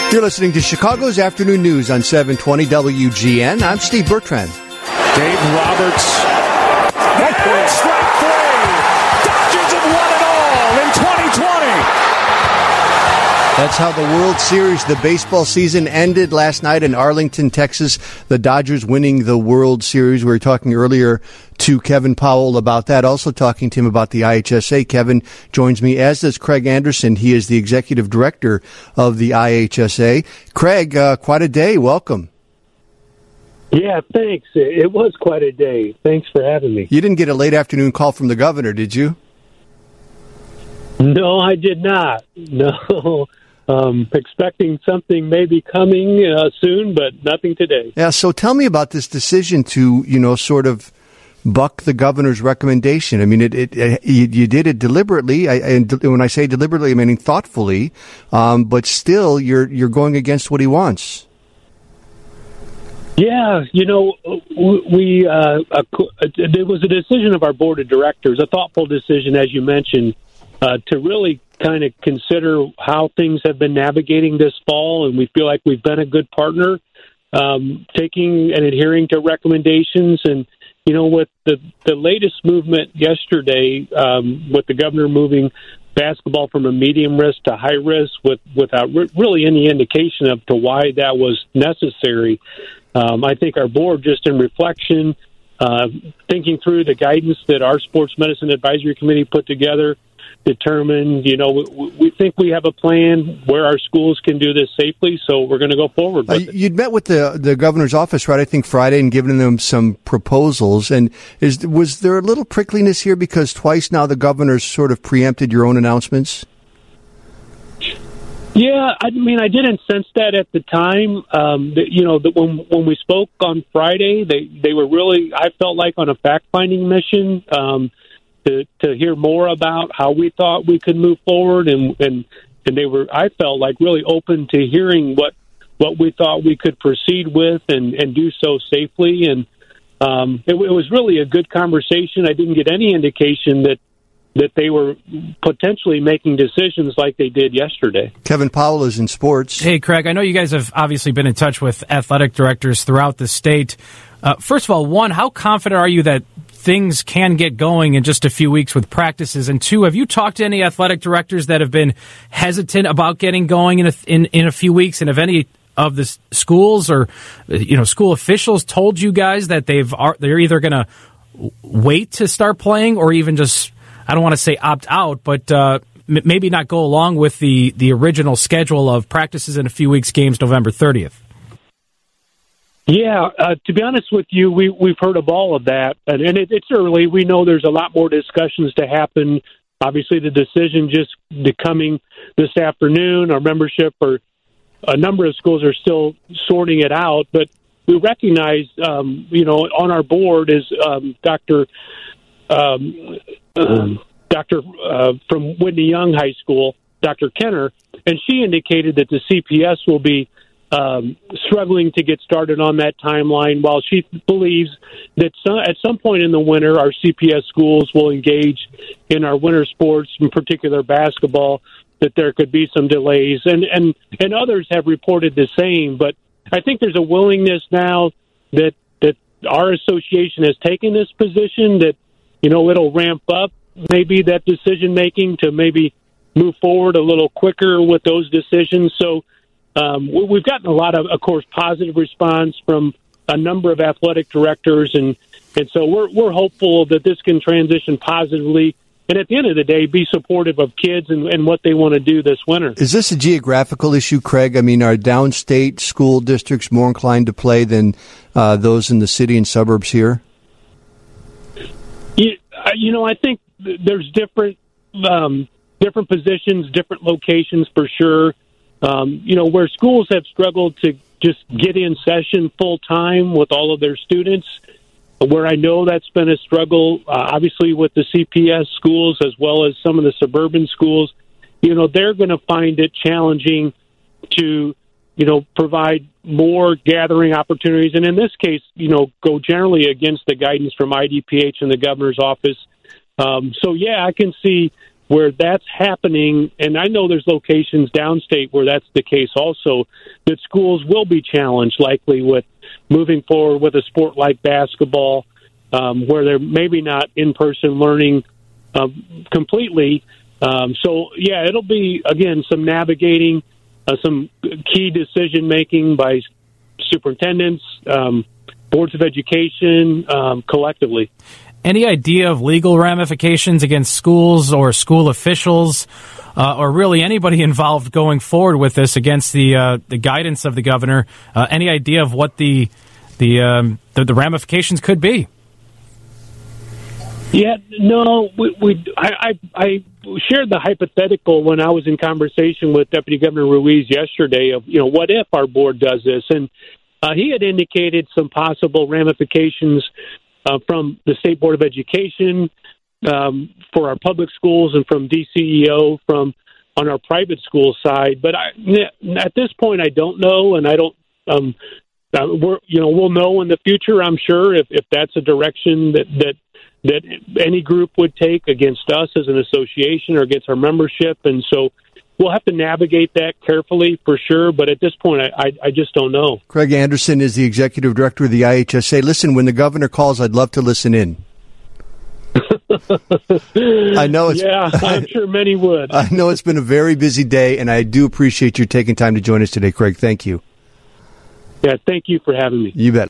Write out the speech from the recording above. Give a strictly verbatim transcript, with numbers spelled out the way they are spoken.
You're listening to Chicago's Afternoon News on seven twenty W G N. I'm Steve Bertrand. Dave Roberts. And strike three. Dodgers have won it all in twenty twenty. That's how the World Series, the baseball season, ended last night in Arlington, Texas. The Dodgers winning the World Series. We were talking earlier to Kevin Powell about that. Also talking to him about the I H S A. Kevin joins me, as does Craig Anderson. He is the executive director of the I H S A. Craig, uh, quite a day. Welcome. Yeah, thanks. It was quite a day. Thanks for having me. You didn't get a late afternoon call from the governor, did you? No, I did not. No. Um, expecting something maybe coming uh, soon, but nothing today. Yeah, so tell me about this decision to, you know, sort of buck the governor's recommendation. I mean, it, it, it you, you did it deliberately. I, and when I say deliberately, I mean thoughtfully. Um, but still, you're you're going against what he wants. Yeah, you know, we uh, it was a decision of our board of directors, a thoughtful decision, as you mentioned, uh, to really kind of consider how things have been navigating this fall, and we feel like we've been a good partner, um, taking and adhering to recommendations. And, you know, with the, the latest movement yesterday, um, with the governor moving basketball from a medium risk to high risk with, without re- really any indication of to why that was necessary, um, I think our board, just in reflection, uh, thinking through the guidance that our Sports Medicine Advisory Committee put together, determined, you know, we, we think we have a plan where our schools can do this safely, so we're going to go forward with uh, it. You'd met with the the governor's office, right, I think Friday, and given them some proposals. And is was there a little prickliness here because twice now the governor's sort of preempted your own announcements? Yeah, I mean, I didn't sense that at the time. Um, that, you know, that when when we spoke on Friday, they, they were really, I felt like, on a fact-finding mission, um, to to hear more about how we thought we could move forward, and and and they were, I felt like, really open to hearing what what we thought we could proceed with and and do so safely. And um it, it was really a good conversation. I didn't get any indication that that they were potentially making decisions like they did yesterday. Kevin Powell is in sports. Hey, Craig, I know you guys have obviously been in touch with athletic directors throughout the state. Uh, first of all, one, how confident are you that things can get going in just a few weeks with practices? And two, have you talked to any athletic directors that have been hesitant about getting going in a, in, in a few weeks? And have any of the schools or, you know, school officials told you guys that they've are, they're either going to wait to start playing or even just, I don't want to say opt out, but uh, m- maybe not go along with the, the original schedule of practices in a few weeks, games November thirtieth? Yeah, uh, to be honest with you, we, we've heard of all of that, and, and it, it's early. We know there's a lot more discussions to happen. Obviously, the decision just coming this afternoon, our membership or a number of schools are still sorting it out, but we recognize, um, you know, on our board is um, Doctor Um, um, Doctor uh, from Whitney Young High School, Doctor Kenner, and she indicated that the C P S will be Um, struggling to get started on that timeline, while she believes that some, at some point in the winter, our C P S schools will engage in our winter sports, in particular basketball, that there could be some delays. And, and, and others have reported the same, but I think there's a willingness now that, that our association has taken this position that, you know, it'll ramp up maybe that decision-making to maybe move forward a little quicker with those decisions. So, Um, we've gotten a lot of, of course, positive response from a number of athletic directors, and, and so we're we're hopeful that this can transition positively, and at the end of the day, be supportive of kids and, and what they want to do this winter. Is this a geographical issue, Craig? I mean, are downstate school districts more inclined to play than uh, those in the city and suburbs here? You, you know, I think there's different um, different positions, different locations for sure. Um, you know, where schools have struggled to just get in session full time with all of their students, where I know that's been a struggle, uh, obviously with the C P S schools as well as some of the suburban schools, you know, they're going to find it challenging to, you know, provide more gathering opportunities. And in this case, you know, go generally against the guidance from I D P H and the governor's office. Um, so, yeah, I can see where that's happening, and I know there's locations downstate where that's the case also, that schools will be challenged likely with moving forward with a sport like basketball, um, where they're maybe not in-person learning uh, completely. Um, so, yeah, it'll be, again, some navigating, uh, some key decision-making by superintendents, um, boards of education, um, collectively. Any idea of legal ramifications against schools or school officials, uh, or really anybody involved going forward with this against the uh, the guidance of the governor? Uh, any idea of what the the, um, the the ramifications could be? Yeah, no, we, we I, I, I shared the hypothetical when I was in conversation with Deputy Governor Ruiz yesterday of, you know, what if our board does this? And uh, he had indicated some possible ramifications Uh, from the State Board of Education, um, for our public schools, and from D C E O from on our private school side. But I, at this point, I don't know, and I don't. Um, uh, we're, you know, we'll know in the future, I'm sure, if, if that's a direction that, that that any group would take against us as an association or against our membership, and so we'll have to navigate that carefully for sure, but at this point, I, I, I just don't know. Craig Anderson is the executive director of the I H S A. Listen, when the governor calls, I'd love to listen in. I know it's. Yeah, I'm sure many would. I know it's been a very busy day, and I do appreciate you taking time to join us today, Craig. Thank you. Yeah, thank you for having me. You bet.